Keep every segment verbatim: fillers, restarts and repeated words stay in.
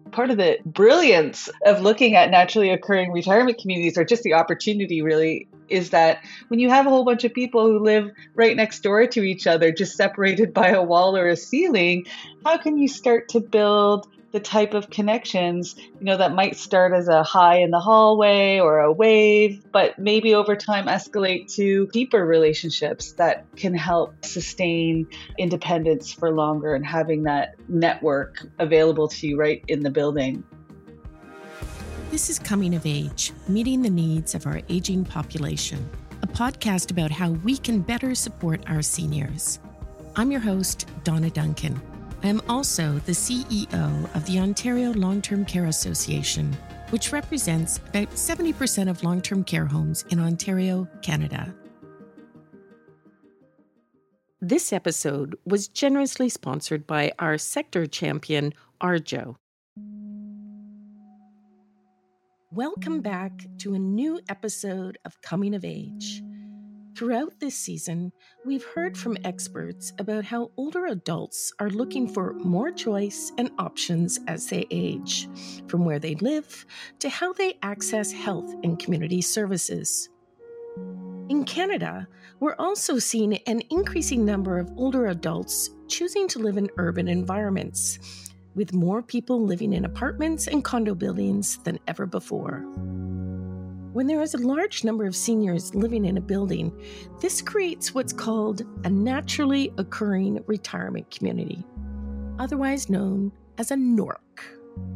Part of the brilliance of looking at naturally occurring retirement communities, or just the opportunity really, is that when you have a whole bunch of people who live right next door to each other, just separated by a wall or a ceiling, how can you start to build the type of connections, you know, that might start as a hi in the hallway or a wave, but maybe over time escalate to deeper relationships that can help sustain independence for longer and having that network available to you right in the building. This is Coming of Age, Meeting the Needs of Our Aging Population, a podcast about how we can better support our seniors. I'm your host, Donna Duncan. I am also the C E O of the Ontario Long-Term Care Association, which represents about seventy percent of long-term care homes in Ontario, Canada. This episode was generously sponsored by our sector champion, Arjo. Welcome back to a new episode of Coming of Age. Throughout this season, we've heard from experts about how older adults are looking for more choice and options as they age, from where they live to how they access health and community services. In Canada, we're also seeing an increasing number of older adults choosing to live in urban environments, with more people living in apartments and condo buildings than ever before. When there is a large number of seniors living in a building, this creates what's called a naturally occurring retirement community, otherwise known as a N O R C.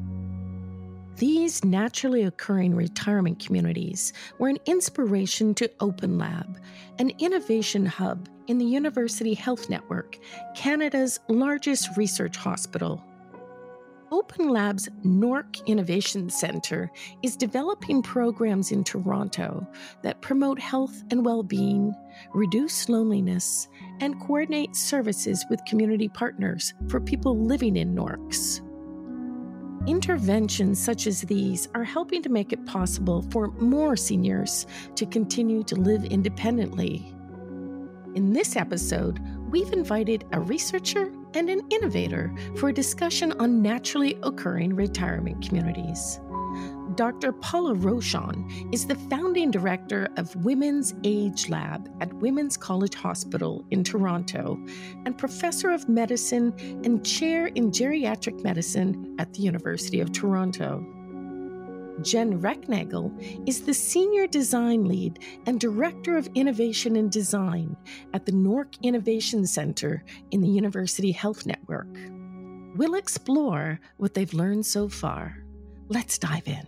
These naturally occurring retirement communities were an inspiration to Open Lab, an innovation hub in the University Health Network, Canada's largest research hospital. Open Lab's N O R C Innovation Centre is developing programs in Toronto that promote health and well-being, reduce loneliness, and coordinate services with community partners for people living in N O R Cs. Interventions such as these are helping to make it possible for more seniors to continue to live independently. In this episode, we've invited a researcher and an innovator for a discussion on naturally occurring retirement communities. Doctor Paula Rochon is the founding director of Women's Age Lab at Women's College Hospital in Toronto and professor of medicine and chair in geriatric medicine at the University of Toronto. Jen Recknagel is the Senior Design Lead and Director of Innovation and Design at the N O R C Innovation Centre in the University Health Network. We'll explore what they've learned so far. Let's dive in.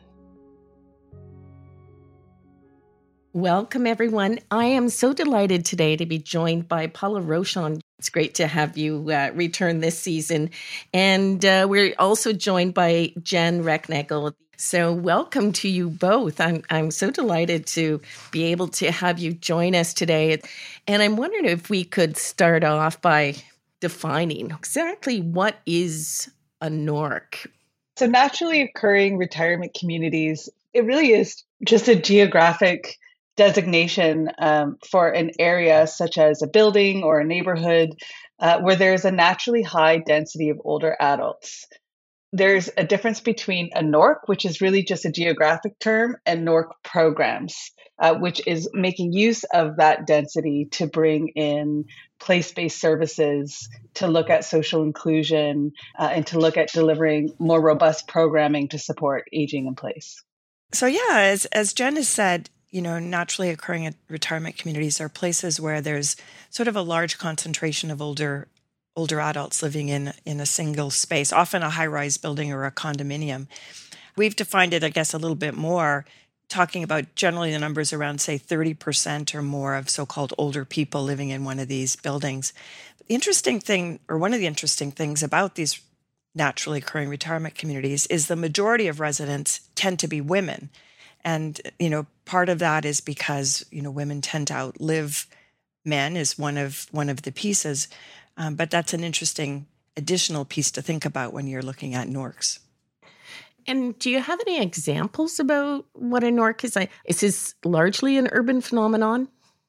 Welcome, everyone. I am so delighted today to be joined by Paula Rochon. It's great to have you uh, return this season. And uh, we're also joined by Jen Recknagel. So welcome to you both. I'm I'm so delighted to be able to have you join us today. And I'm wondering if we could start off by defining exactly what is a N O R C. So naturally occurring retirement communities, it really is just a geographic designation um, for an area such as a building or a neighborhood uh, where there's a naturally high density of older adults. There's a difference between a N O R C, which is really just a geographic term, and N O R C programs, uh, which is making use of that density to bring in place-based services, to look at social inclusion, uh, and to look at delivering more robust programming to support aging in place. So yeah, as as Jen has said, you know, naturally occurring retirement communities are places where there's sort of a large concentration of older older adults living in, in a single space, often a high-rise building or a condominium. We've defined it, I guess, a little bit more, talking about generally the numbers around, say, thirty percent or more of so-called older people living in one of these buildings. The interesting thing, or one of the interesting things about these naturally occurring retirement communities is the majority of residents tend to be women. And, you know, part of that is because, you know, women tend to outlive men is one of one of the pieces. Um, but that's an interesting additional piece to think about when you're looking at N O R Cs. And do you have any examples about what a N O R C is? Is this largely an urban phenomenon?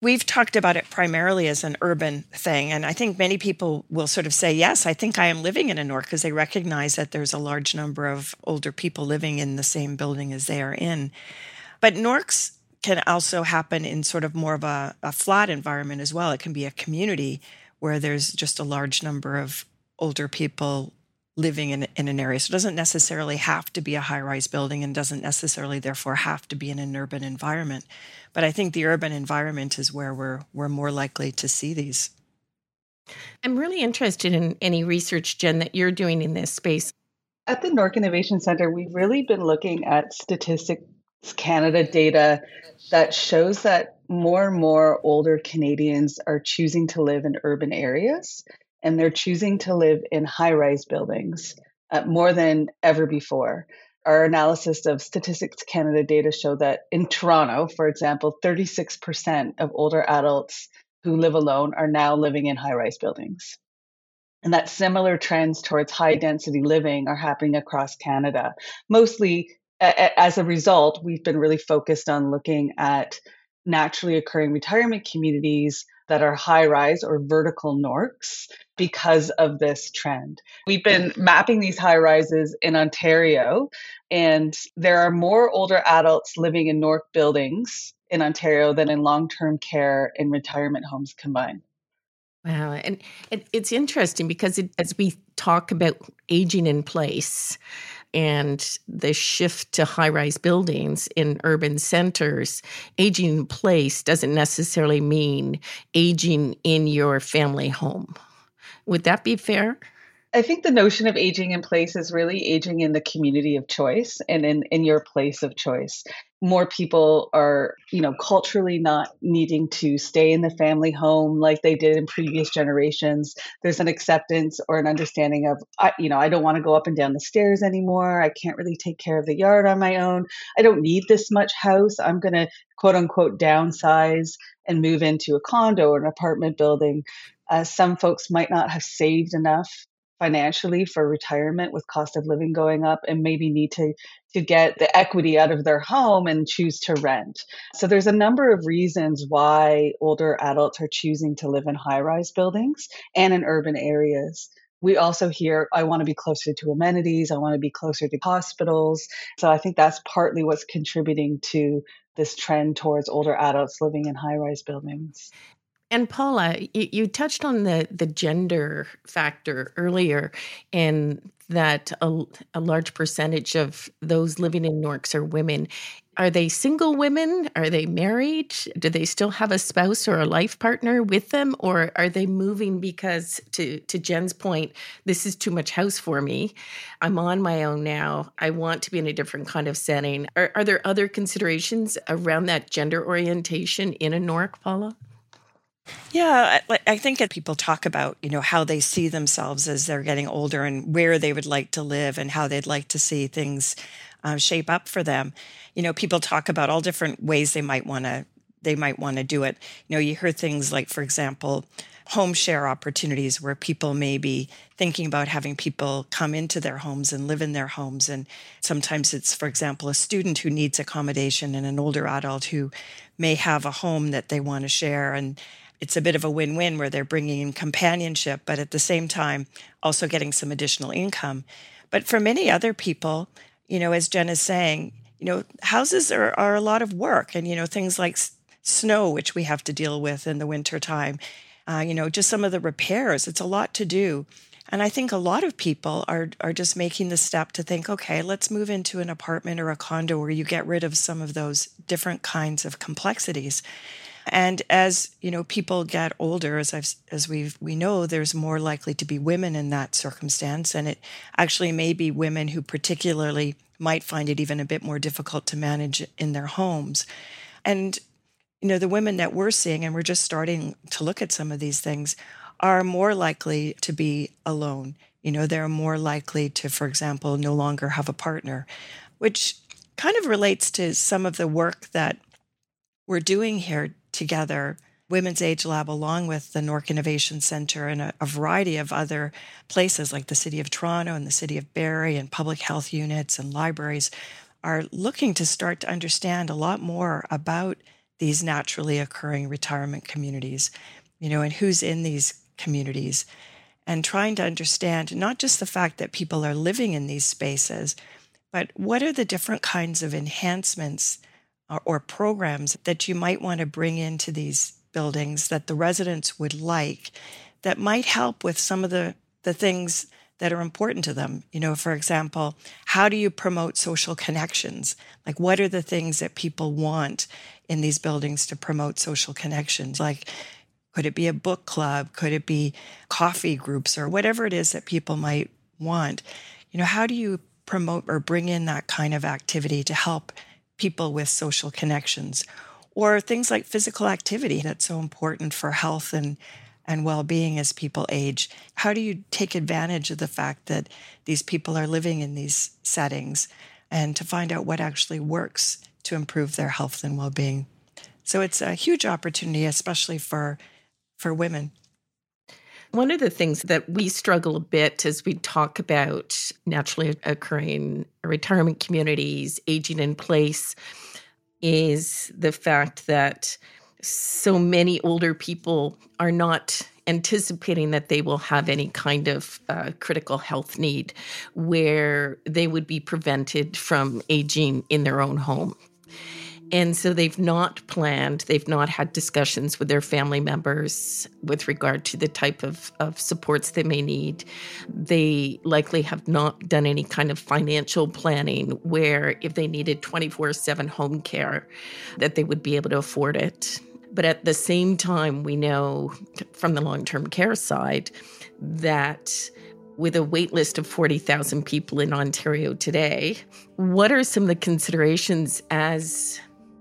we've talked about it primarily as an urban thing. And I think many people will sort of say, yes, I think I am living in a N O R C because they recognize that there's a large number of older people living in the same building as they are in. But N O R Cs can also happen in sort of more of a, a flat environment as well. It can be a community where there's just a large number of older people living in, in an area. So it doesn't necessarily have to be a high-rise building and doesn't necessarily therefore have to be in an urban environment. But I think the urban environment is where we're we're more likely to see these. I'm really interested in any research, Jen, that you're doing in this space. At the N O R C Innovation Center, we've really been looking at Statistics Canada data that shows that more and more older Canadians are choosing to live in urban areas, and they're choosing to live in high-rise buildings uh, more than ever before. Our analysis of Statistics Canada data show that in Toronto, for example, thirty-six percent of older adults who live alone are now living in high-rise buildings. And that similar trends towards high-density living are happening across Canada. Mostly, a- as a result, we've been really focused on looking at naturally occurring retirement communities that are high-rise or vertical N O R Cs because of this trend. We've been mapping these high-rises in Ontario, and there are more older adults living in N O R C buildings in Ontario than in long-term care and retirement homes combined. Wow. And it, it's interesting because it, as we talk about aging in place and the shift to high-rise buildings in urban centers, aging in place doesn't necessarily mean aging in your family home. Would that be fair? I think the notion of aging in place is really aging in the community of choice and in, in your place of choice. More people are, you know, culturally not needing to stay in the family home like they did in previous generations. There's an acceptance or an understanding of, I, you know, I don't want to go up and down the stairs anymore. I can't really take care of the yard on my own. I don't need this much house. I'm going to quote unquote downsize and move into a condo or an apartment building. Uh, some folks might not have saved enough financially for retirement with cost of living going up and maybe need to to get the equity out of their home and choose to rent. So there's a number of reasons why older adults are choosing to live in high-rise buildings and in urban areas. We also hear, I want to be closer to amenities, I want to be closer to hospitals. So I think that's partly what's contributing to this trend towards older adults living in high-rise buildings. And Paula, you, you touched on the, the gender factor earlier, and that a, a large percentage of those living in N O R Cs are women. Are they single women? Are they married? Do they still have a spouse or a life partner with them? Or are they moving because, to, to Jen's point, this is too much house for me. I'm on my own now. I want to be in a different kind of setting. Are, are there other considerations around that gender orientation in a N O R C, Paula? Yeah, I, I think that people talk about, you know, how they see themselves as they're getting older and where they would like to live and how they'd like to see things uh, shape up for them. You know, people talk about all different ways they might want to they might want to do it. You know, you hear things like, for example, home share opportunities where people may be thinking about having people come into their homes and live in their homes. And sometimes it's, for example, a student who needs accommodation and an older adult who may have a home that they want to share. And it's a bit of a win-win where they're bringing in companionship, but at the same time, also getting some additional income. But for many other people, you know, as Jen is saying, you know, houses are, are a lot of work, and, you know, things like s- snow, which we have to deal with in the wintertime, uh, you know, just some of the repairs, it's a lot to do. And I think a lot of people are are just making the step to think, okay, let's move into an apartment or a condo where you get rid of some of those different kinds of complexities. And as, you know, people get older, as I've, as we we know, there's more likely to be women in that circumstance. And it actually may be women who particularly might find it even a bit more difficult to manage in their homes. And, you know, the women that we're seeing, and we're just starting to look at some of these things, are more likely to be alone. You know, they're more likely to, for example, no longer have a partner, which kind of relates to some of the work that we're doing here together, Women's Age Lab, along with the N O R C Innovation Center and a, a variety of other places like the City of Toronto and the City of Barrie and public health units and libraries, are looking to start to understand a lot more about these naturally occurring retirement communities, you know, and who's in these communities, and trying to understand not just the fact that people are living in these spaces, but what are the different kinds of enhancements or, or programs that you might want to bring into these buildings that the residents would like that might help with some of the, the things that are important to them. You know, for example, how do you promote social connections? Like, what are the things that people want in these buildings to promote social connections? Like, could it be a book club? Could it be coffee groups or whatever it is that people might want? You know, how do you promote or bring in that kind of activity to help people with social connections? Or things like physical activity that's so important for health and and well-being as people age. How do you take advantage of the fact that these people are living in these settings and to find out what actually works to improve their health and well-being? So it's a huge opportunity, especially for, for women. One of the things that we struggle a bit as we talk about naturally occurring retirement communities, aging in place, is the fact that so many older people are not anticipating that they will have any kind of uh, critical health need where they would be prevented from aging in their own home. And so they've not planned, they've not had discussions with their family members with regard to the type of, of supports they may need. They likely have not done any kind of financial planning where if they needed twenty-four seven home care, that they would be able to afford it. But at the same time, we know from the long-term care side that with a wait list of forty thousand people in Ontario today, what are some of the considerations as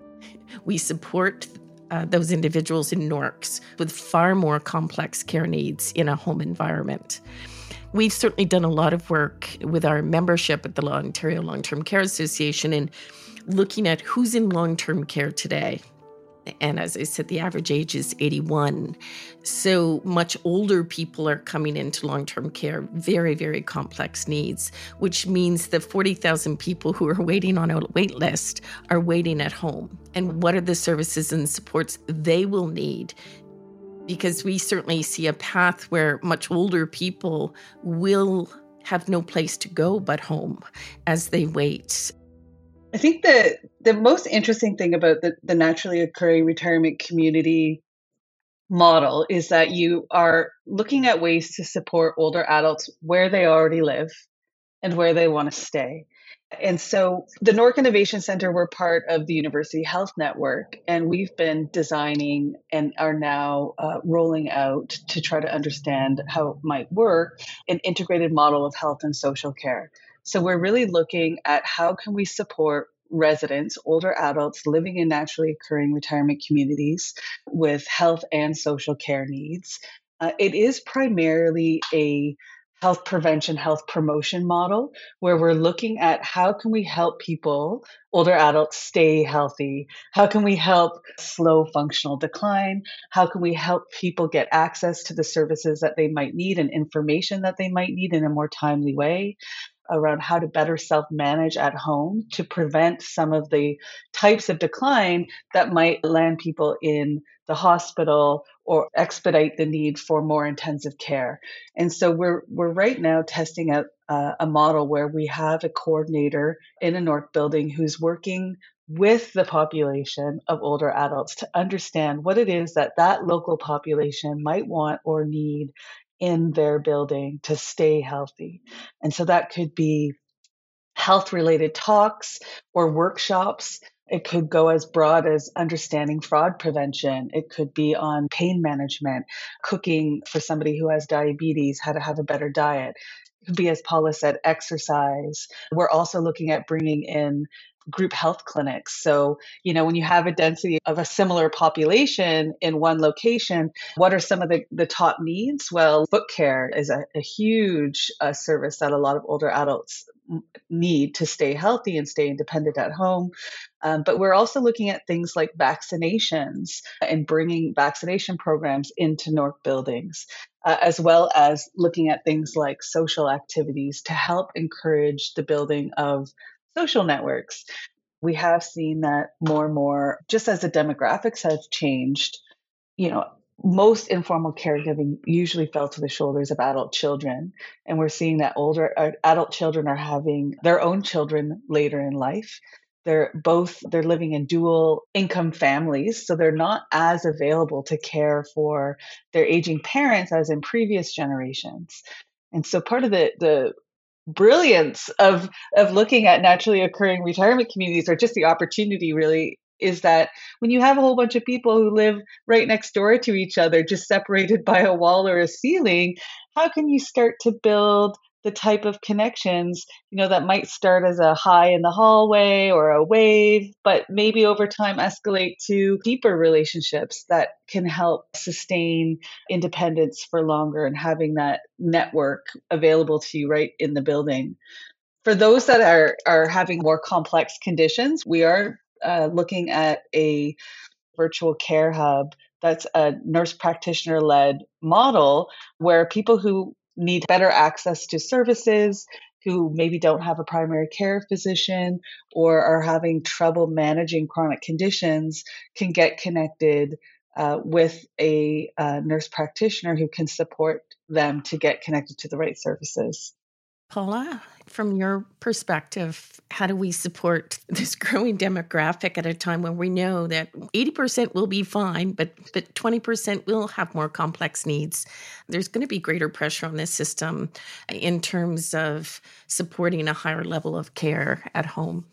we support uh, those individuals in N O R Cs with far more complex care needs in a home environment? We've certainly done a lot of work with our membership at the Ontario Long-Term Care Association in looking at who's in long-term care today. And as I said, the average age is eighty-one. So much older people are coming into long-term care, very, very complex needs, which means the forty thousand people who are waiting on a wait list are waiting at home. And what are the services and supports they will need? Because we certainly see a path where much older people will have no place to go but home as they wait. I think the the most interesting thing about the, the naturally occurring retirement community model is that you are looking at ways to support older adults where they already live and where they want to stay. And so the N O R C Innovation Center, we're part of the University Health Network, and we've been designing and are now uh, rolling out to try to understand how it might work an integrated model of health and social care. So we're really looking at how can we support residents, older adults living in naturally occurring retirement communities with health and social care needs. Uh, it is primarily a health prevention, health promotion model where we're looking at how can we help people, older adults, stay healthy? How can we help slow functional decline? How can we help people get access to the services that they might need and information that they might need in a more timely way? Around how to better self-manage at home to prevent some of the types of decline that might land people in the hospital or expedite the need for more intensive care. And so we're we're right now testing out uh, a model where we have a coordinator in a N O R C building who's working with the population of older adults to understand what it is that that local population might want or need in their building to stay healthy. And so that could be health-related talks or workshops. It could go as broad as understanding fraud prevention. It could be on pain management, cooking for somebody who has diabetes, how to have a better diet. It could be, as Paula said, exercise. We're also looking at bringing in group health clinics. So, you know, when you have a density of a similar population in one location, what are some of the, the top needs? Well, foot care is a, a huge uh, service that a lot of older adults need to stay healthy and stay independent at home. Um, but we're also looking at things like vaccinations and bringing vaccination programs into N O R C buildings, uh, as well as looking at things like social activities to help encourage the building of social networks. We have seen that more and more, just as the demographics have changed, you know, most informal caregiving usually fell to the shoulders of adult children. And we're seeing that older uh, adult children are having their own children later in life. They're both, they're living in dual income families. So they're not as available to care for their aging parents as in previous generations. And so part of the, the brilliance of of looking at naturally occurring retirement communities, or just the opportunity really, is that when you have a whole bunch of people who live right next door to each other, just separated by a wall or a ceiling, how can you start to build the type of connections, you know, that might start as a hi in the hallway or a wave, but maybe over time escalate to deeper relationships that can help sustain independence for longer, and having that network available to you right in the building. For those that are are having more complex conditions, we are uh, looking at a virtual care hub that's a nurse practitioner led model, where people who need better access to services, who maybe don't have a primary care physician or are having trouble managing chronic conditions, can get connected uh, with a uh, nurse practitioner who can support them to get connected to the right services. Paula, from your perspective, how do we support this growing demographic at a time when we know that eighty percent will be fine, but, but twenty percent will have more complex needs? There's going to be greater pressure on this system in terms of supporting a higher level of care at home.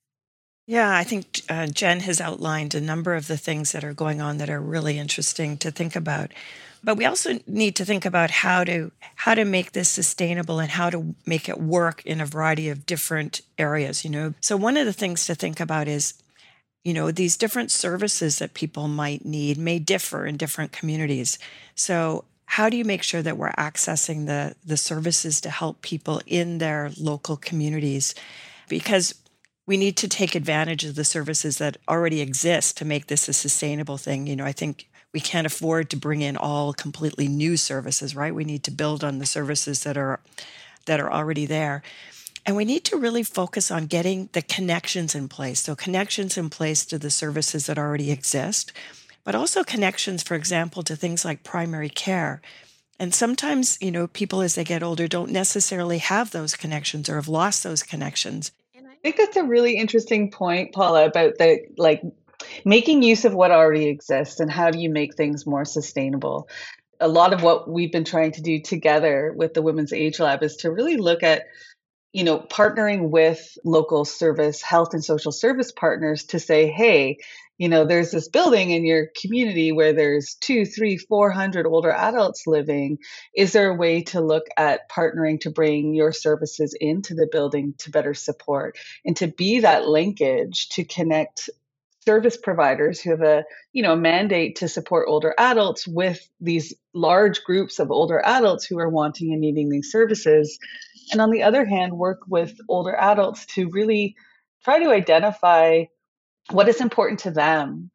Yeah, I think uh, Jen has outlined a number of the things that are going on that are really interesting to think about. But we also need to think about how to how to make this sustainable and how to make it work in a variety of different areas, you know. So one of the things to think about is, you know, these different services that people might need may differ in different communities. So how do you make sure that we're accessing the the services to help people in their local communities? Because we need to take advantage of the services that already exist to make this a sustainable thing. You know, I think we can't afford to bring in all completely new services, right? We need to build on the services that are that are already there. And we need to really focus on getting the connections in place. So connections in place to the services that already exist, but also connections, for example, to things like primary care. And sometimes, you know, people as they get older don't necessarily have those connections or have lost those connections. I think that's a really interesting point, Paula, about the like making use of what already exists and how do you make things more sustainable. A lot of what we've been trying to do together with the Women's Age Lab is to really look at, you know, partnering with local service, health and social service partners to say, hey, you know, there's this building in your community where there's two, three, four hundred older adults living. Is there a way to look at partnering to bring your services into the building to better support and to be that linkage to connect service providers who have a, you know, mandate to support older adults with these large groups of older adults who are wanting and needing these services? And on the other hand, work with older adults to really try to identify what is important to them.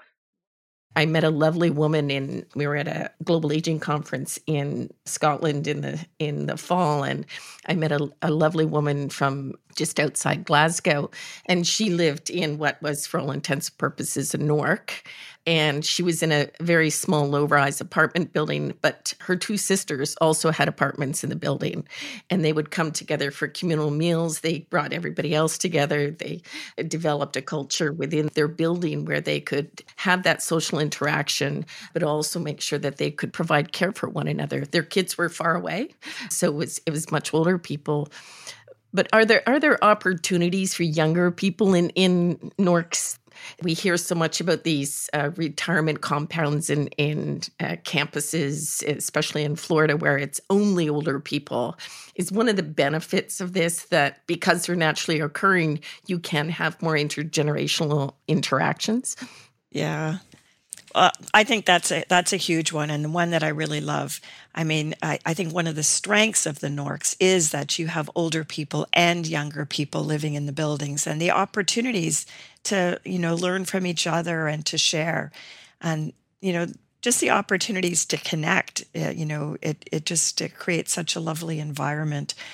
I met a lovely woman in, we were at a global aging conference in Scotland in the in the fall, and I met a, a lovely woman from just outside Glasgow, and she lived in what was, for all intents and purposes, a Newark. And she was in a very small, low-rise apartment building, but her two sisters also had apartments in the building. And they would come together for communal meals. They brought everybody else together. They developed a culture within their building where they could have that social interaction, but also make sure that they could provide care for one another. Their kids were far away, so it was it was much older people. But are there are there opportunities for younger people in, in Newark's? We hear so much about these uh, retirement compounds in, in uh, campuses, especially in Florida, where it's only older people. Is one of the benefits of this that because they're naturally occurring, you can have more intergenerational interactions? Yeah. Well, I think that's a that's a huge one, and the one that I really love. I mean, I, I think one of the strengths of the Norks is that you have older people and younger people living in the buildings, and the opportunities to, you know, learn from each other and to share, and, you know, just the opportunities to connect. Uh, you know, it it just it creates such a lovely environment.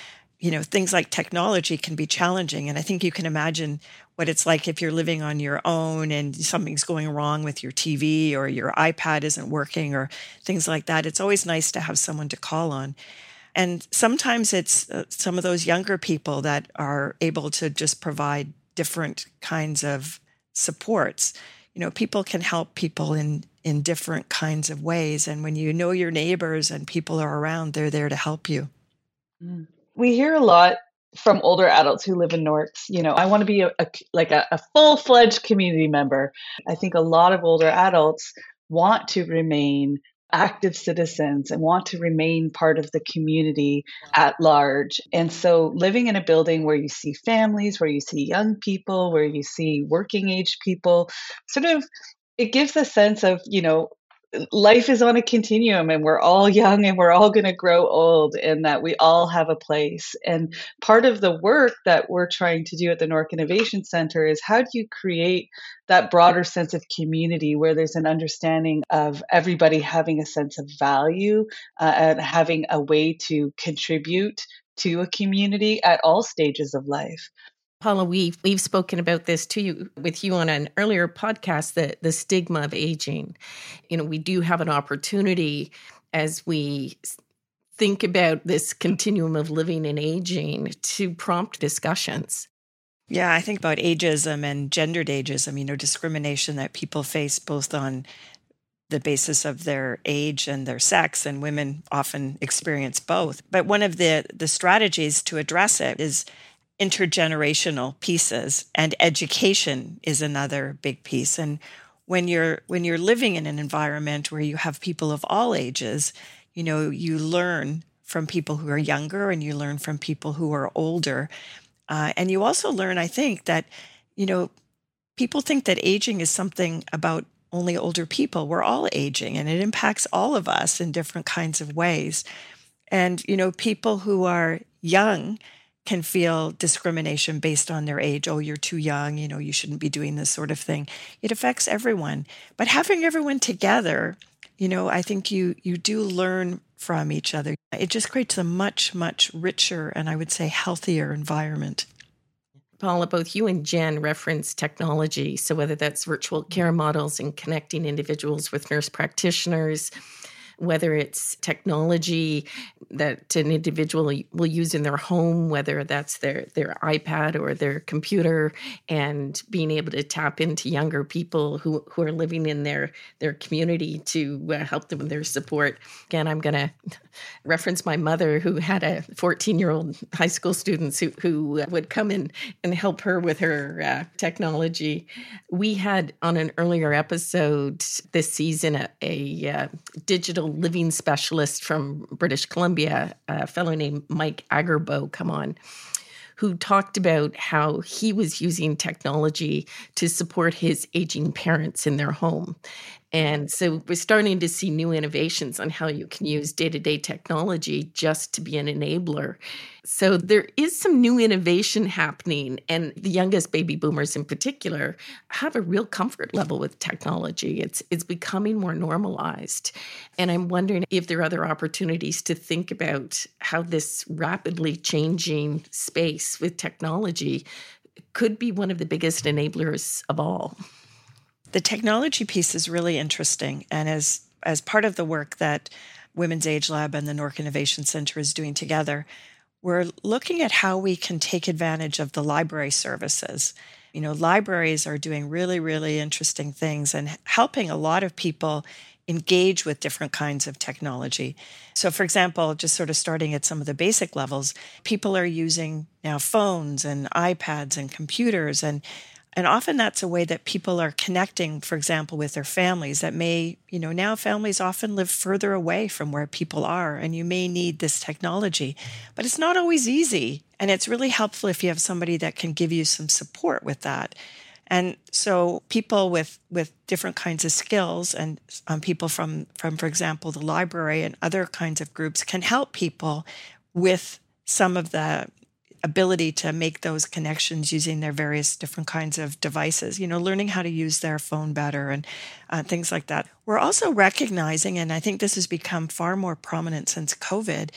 you know, things like technology can be challenging. And I think you can imagine what it's like if you're living on your own and something's going wrong with your T V or your iPad isn't working or things like that. It's always nice to have someone to call on. And sometimes it's uh, some of those younger people that are able to just provide different kinds of supports. You know, people can help people in, in different kinds of ways. And when you know your neighbors and people are around, they're there to help you. Mm. We hear a lot from older adults who live in Norks. You know, I want to be a, a like a, a full-fledged community member. I think a lot of older adults want to remain active citizens and want to remain part of the community at large. And so living in a building where you see families, where you see young people, where you see working age people, sort of, it gives a sense of, you know, life is on a continuum and we're all young and we're all going to grow old and that we all have a place. And part of the work that we're trying to do at the Nork Innovation Center is how do you create that broader sense of community where there's an understanding of everybody having a sense of value uh, and having a way to contribute to a community at all stages of life. Paula, we've, we've spoken about this to you with you on an earlier podcast, the, the stigma of aging. You know, we do have an opportunity as we think about this continuum of living and aging to prompt discussions. Yeah, I think about ageism and gendered ageism, you know, discrimination that people face both on the basis of their age and their sex, and women often experience both. But one of the, the strategies to address it is intergenerational pieces, and education is another big piece. And when you're when you're living in an environment where you have people of all ages, you know, you learn from people who are younger and you learn from people who are older. Uh, and you also learn, I think, that, you know, people think that aging is something about only older people. We're all aging and it impacts all of us in different kinds of ways. And, you know, people who are young can feel discrimination based on their age. Oh, you're too young, you know, you shouldn't be doing this sort of thing. It affects everyone. But having everyone together, you know, I think you you do learn from each other. It just creates a much, much richer and I would say healthier environment. Paula, both you and Jen reference technology. So whether that's virtual care models and connecting individuals with nurse practitioners, whether it's technology that an individual will use in their home, whether that's their, their iPad or their computer, and being able to tap into younger people who, who are living in their, their community to uh, help them with their support. Again, I'm going to reference my mother who had a fourteen-year-old high school student who, who would come in and help her with her uh, technology. We had on an earlier episode this season a, a uh, digital living specialist from British Columbia, a fellow named Mike Agerbo, come on, who talked about how he was using technology to support his aging parents in their home. And so we're starting to see new innovations on how you can use day-to-day technology just to be an enabler. So there is some new innovation happening, and the youngest baby boomers in particular have a real comfort level with technology. It's it's becoming more normalized. And I'm wondering if there are other opportunities to think about how this rapidly changing space with technology could be one of the biggest enablers of all. The technology piece is really interesting. And as, as part of the work that Women's Age Lab and the Nork Innovation Center is doing together, we're looking at how we can take advantage of the library services. You know, libraries are doing really, really interesting things and helping a lot of people engage with different kinds of technology. So, for example, just sort of starting at some of the basic levels, people are using now phones and iPads and computers, and And often that's a way that people are connecting, for example, with their families that may, you know, now families often live further away from where people are, and you may need this technology. But it's not always easy. And it's really helpful if you have somebody that can give you some support with that. And so people with, with different kinds of skills and um, people from, from, for example, the library and other kinds of groups can help people with some of the ability to make those connections using their various different kinds of devices, you know, learning how to use their phone better and uh, things like that. We're also recognizing, and I think this has become far more prominent since COVID,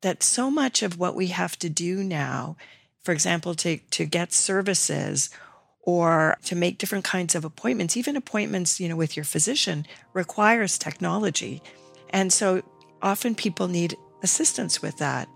that so much of what we have to do now, for example, to, to get services or to make different kinds of appointments, even appointments, you know, with your physician, requires technology. And so often people need assistance with that.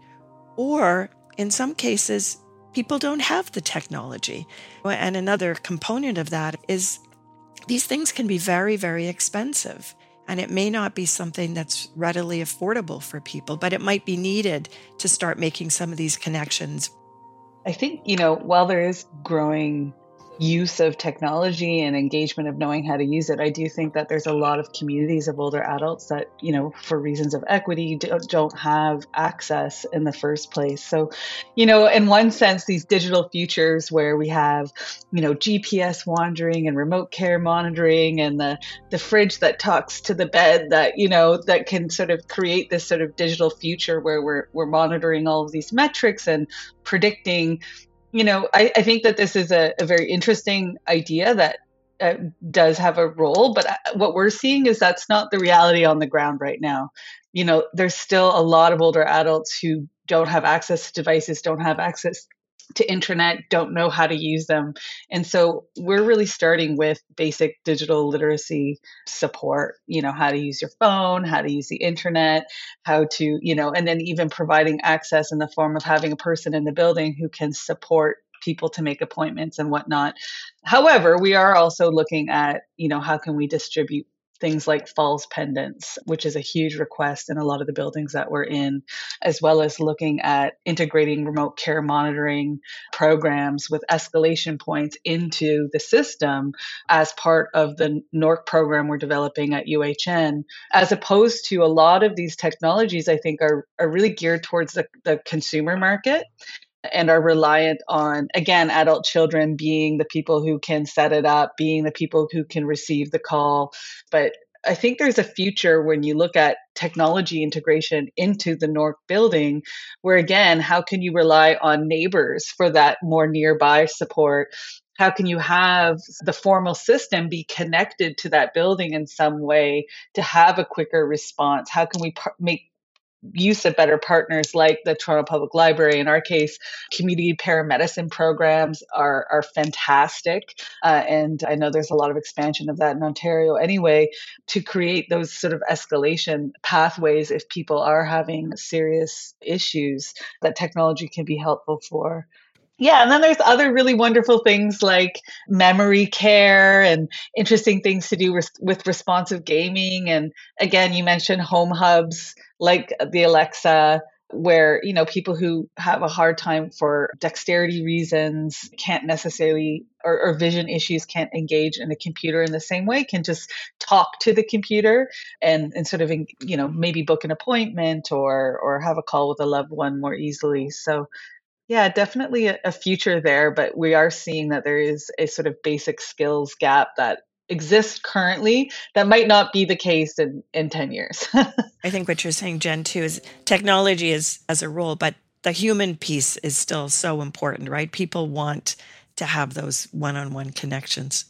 Or in some cases, people don't have the technology. And another component of that is these things can be very, very expensive. And it may not be something that's readily affordable for people, but it might be needed to start making some of these connections. I think, you know, while there is growing use of technology and engagement of knowing how to use it, I do think that there's a lot of communities of older adults that, you know, for reasons of equity, don't have access in the first place. So, you know, in one sense, these digital futures where we have, you know, G P S wandering and remote care monitoring and the, the fridge that talks to the bed that, you know, that can sort of create this sort of digital future where we're, we're monitoring all of these metrics and predicting. You know, I, I think that this is a, a very interesting idea that uh, does have a role, but what we're seeing is that's not the reality on the ground right now. You know, there's still a lot of older adults who don't have access to devices, don't have access to internet, don't know how to use them. And so we're really starting with basic digital literacy support, you know, how to use your phone, how to use the internet, how to, you know, and then even providing access in the form of having a person in the building who can support people to make appointments and whatnot. However, we are also looking at, you know, how can we distribute things like falls pendants, which is a huge request in a lot of the buildings that we're in, as well as looking at integrating remote care monitoring programs with escalation points into the system as part of the N O R C program we're developing at U H N, as opposed to a lot of these technologies, I think are, are really geared towards the, the consumer market and are reliant on, again, adult children being the people who can set it up, being the people who can receive the call. But I think there's a future when you look at technology integration into the N O R C building, where again, how can you rely on neighbors for that more nearby support? How can you have the formal system be connected to that building in some way to have a quicker response? How can we par- make use of better partners like the Toronto Public Library? In our case, community paramedicine programs are, are fantastic. Uh, and I know there's a lot of expansion of that in Ontario anyway, to create those sort of escalation pathways if people are having serious issues that technology can be helpful for. Yeah, and then there's other really wonderful things like memory care and interesting things to do with, with responsive gaming. And again, you mentioned home hubs like the Alexa, where, you know, people who have a hard time for dexterity reasons can't necessarily, or, or vision issues can't engage in a computer in the same way, can just talk to the computer and, and sort of, you know, maybe book an appointment or, or have a call with a loved one more easily. So yeah, definitely a, a future there, but we are seeing that there is a sort of basic skills gap that exists currently that might not be the case in, in ten years. I think what you're saying, Jen, too, is technology is as a role, but the human piece is still so important, right? People want to have those one-on-one connections.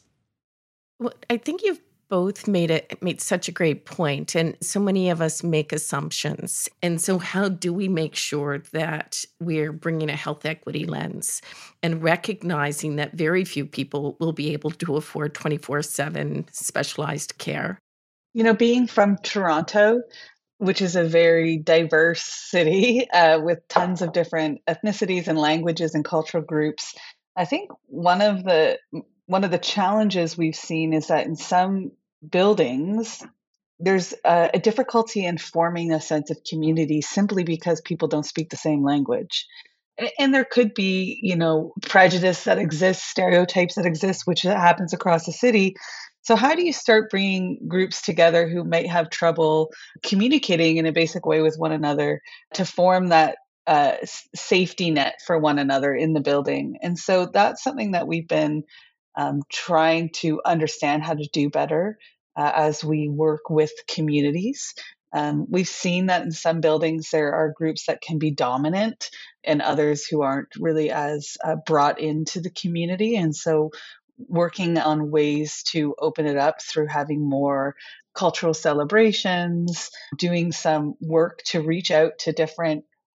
Well, I think you've both made it made such a great point, and so many of us make assumptions. And so how do we make sure that we're bringing a health equity lens and recognizing that very few people will be able to afford twenty-four seven specialized care? You know, being from Toronto, which is a very diverse city uh, with tons of different ethnicities and languages and cultural groups, I think one of the one of the challenges we've seen is that in some buildings, there's a, a difficulty in forming a sense of community simply because people don't speak the same language. A- And there could be, you know, prejudice that exists, stereotypes that exist, which happens across the city. So how do you start bringing groups together who might have trouble communicating in a basic way with one another to form that uh, s- safety net for one another in the building? And so that's something that we've been um, trying to understand how to do better uh, as we work with communities. Um, we've seen that in some buildings there are groups that can be dominant and others who aren't really as uh, brought into the community. And so working on ways to open it up through having more cultural celebrations, doing some work to reach out to different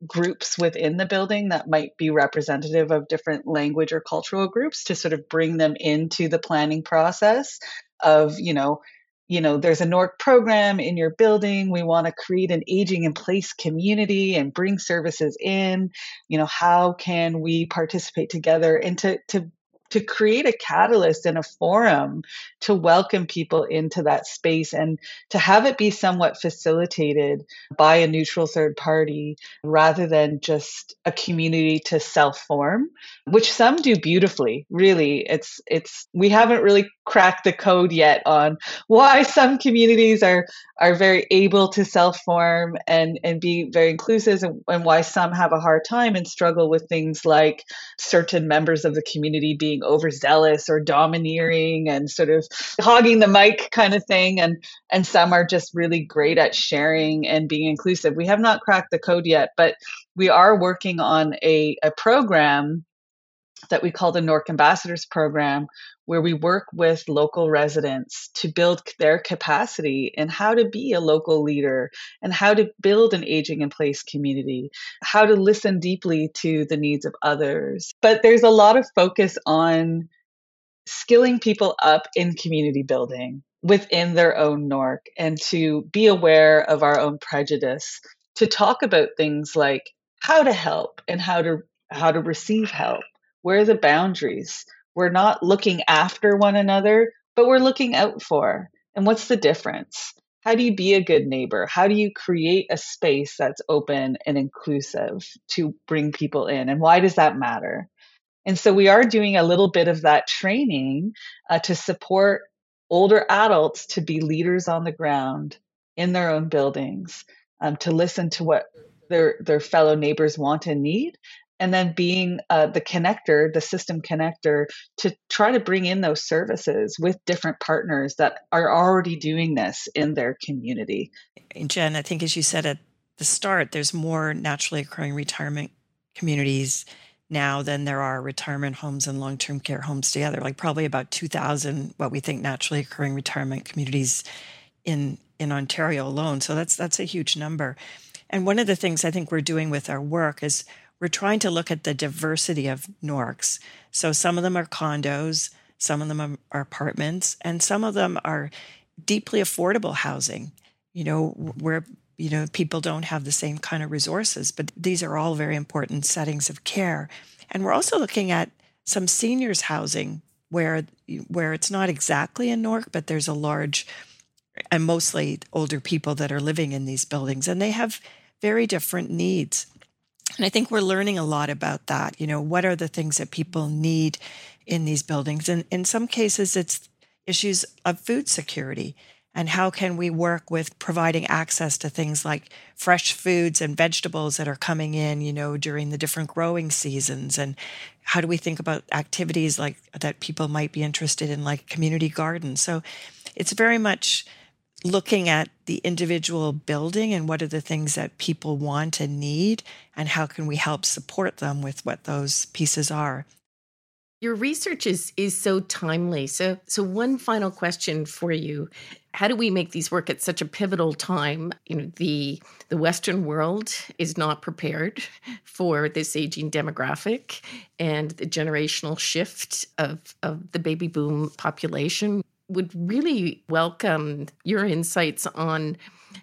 groups within the building that might be representative of different language or cultural groups to sort of bring them into the planning process of, you know, you know, there's a N O R C program in your building. We want to create an aging in place community and bring services in. You know, how can we participate together and to, to to create a catalyst and a forum to welcome people into that space and to have it be somewhat facilitated by a neutral third party rather than just a community to self-form, which some do beautifully. Really, it's it's we haven't really cracked the code yet on why some communities are are very able to self-form and and be very inclusive, and, and why some have a hard time and struggle with things like certain members of the community being overzealous or domineering and sort of hogging the mic kind of thing, and and some are just really great at sharing and being inclusive. We have not cracked the code yet, but we are working on a, a program that we call the N O R C Ambassadors Program, where we work with local residents to build their capacity in how to be a local leader and how to build an aging in place community, how to listen deeply to the needs of others. But there's a lot of focus on skilling people up in community building within their own N O R C and to be aware of our own prejudice, to talk about things like how to help and how to how to receive help. Where are the boundaries? We're not looking after one another, but we're looking out for. And what's the difference? How do you be a good neighbor? How do you create a space that's open and inclusive to bring people in? And why does that matter? And so we are doing a little bit of that training uh, to support older adults to be leaders on the ground in their own buildings, um, to listen to what their, their fellow neighbors want and need, and then being uh, the connector, the system connector, to try to bring in those services with different partners that are already doing this in their community. Jen, I think as you said at the start, there's more naturally occurring retirement communities now than there are retirement homes and long-term care homes together, like probably about two thousand, what we think naturally occurring retirement communities in, in Ontario alone. So that's that's a huge number. And one of the things I think we're doing with our work is we're trying to look at the diversity of N O R Cs. So some of them are condos, some of them are apartments, and some of them are deeply affordable housing, you know, where, you know, people don't have the same kind of resources, but these are all very important settings of care. And we're also looking at some seniors housing where, where it's not exactly a N O R C, but there's a large and mostly older people that are living in these buildings, and they have very different needs. And I think we're learning a lot about that. You know, what are the things that people need in these buildings? And in some cases, it's issues of food security. And how can we work with providing access to things like fresh foods and vegetables that are coming in, you know, during the different growing seasons? And how do we think about activities like that people might be interested in, like community gardens? So it's very much looking at the individual building and what are the things that people want and need, and how can we help support them with what those pieces are. Your research is is so timely. So so one final question for you. How do we make these work at such a pivotal time? You know, the the Western world is not prepared for this aging demographic and the generational shift of, of the baby boom population. Would really welcome your insights on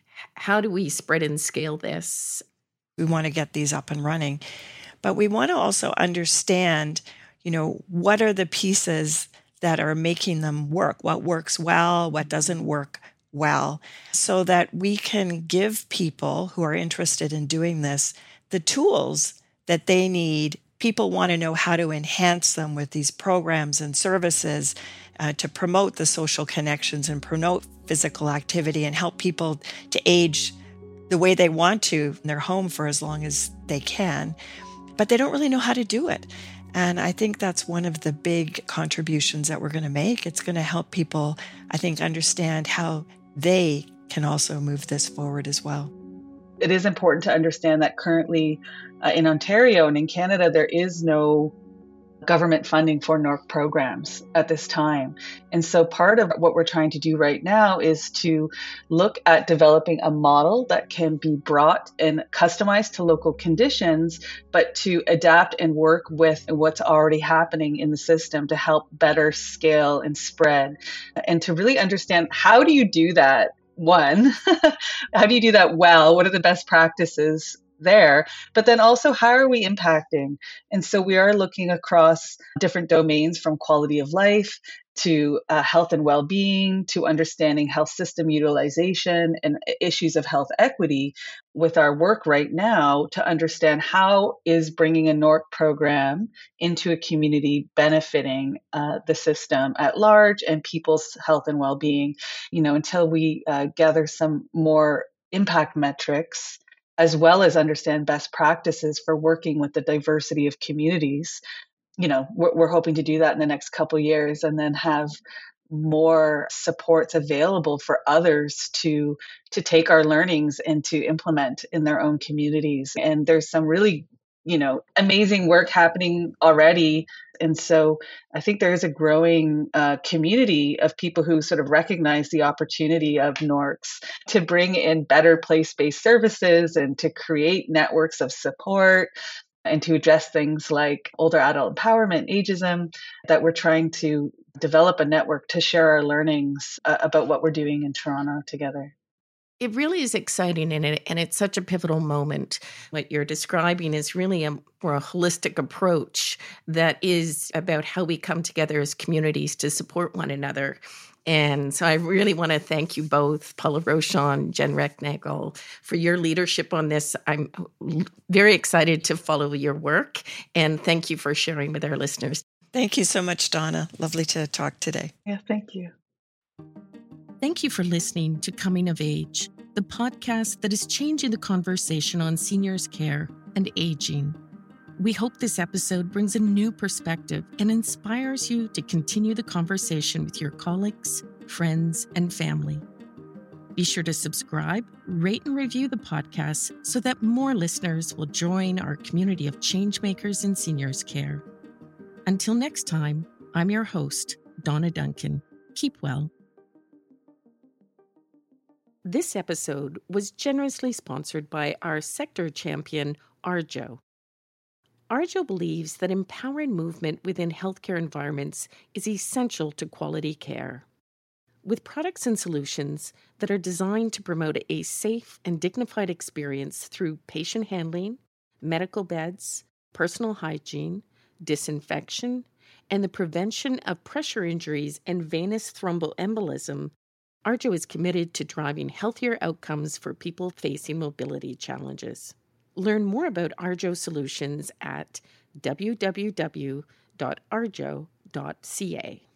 how do we spread and scale this. We want to get these up and running, but we want to also understand, you know, what are the pieces that are making them work, what works well, what doesn't work well, so that we can give people who are interested in doing this the tools that they need. People want to know how to enhance them with these programs and services uh, to promote the social connections and promote physical activity and help people to age the way they want to in their home for as long as they can. But they don't really know how to do it. And I think that's one of the big contributions that we're going to make. It's going to help people, I think, understand how they can also move this forward as well. It is important to understand that currently uh, in Ontario and in Canada, there is no government funding for N O R C programs at this time. And so part of what we're trying to do right now is to look at developing a model that can be brought and customized to local conditions, but to adapt and work with what's already happening in the system to help better scale and spread. And to really understand, how do you do that? One, how do you do that well? What are the best practices there? But then also, how are we impacting? And so we are looking across different domains, from quality of life to uh, health and well-being, to understanding health system utilization and issues of health equity with our work right now, to understand how is bringing a N O R C program into a community benefiting uh, the system at large and people's health and well-being, you know, until we uh, gather some more impact metrics, as well as understand best practices for working with the diversity of communities. You know, we're, we're hoping to do that in the next couple of years, and then have more supports available for others to to take our learnings and to implement in their own communities. And there's some really, you know, amazing work happening already. And so I think there is a growing uh, community of people who sort of recognize the opportunity of N O R Cs to bring in better place-based services and to create networks of support and to address things like older adult empowerment, ageism, that we're trying to develop a network to share our learnings uh, about what we're doing in Toronto together. It really is exciting, and, it, and it's such a pivotal moment. What you're describing is really a more a holistic approach that is about how we come together as communities to support one another. And so I really want to thank you both, Paula Rochon, Jen Recknagel, for your leadership on this. I'm very excited to follow your work, and thank you for sharing with our listeners. Thank you so much, Donna. Lovely to talk today. Yeah, thank you. Thank you for listening to Coming of Age, the podcast that is changing the conversation on seniors' care and aging. We hope this episode brings a new perspective and inspires you to continue the conversation with your colleagues, friends, and family. Be sure to subscribe, rate, and review the podcast so that more listeners will join our community of changemakers in seniors' care. Until next time, I'm your host, Donna Duncan. Keep well. This episode was generously sponsored by our sector champion, Arjo. Arjo believes that empowering movement within healthcare environments is essential to quality care. With products and solutions that are designed to promote a safe and dignified experience through patient handling, medical beds, personal hygiene, disinfection, and the prevention of pressure injuries and venous thromboembolism, Arjo is committed to driving healthier outcomes for people facing mobility challenges. Learn more about Arjo solutions at w w w dot arjo dot c a.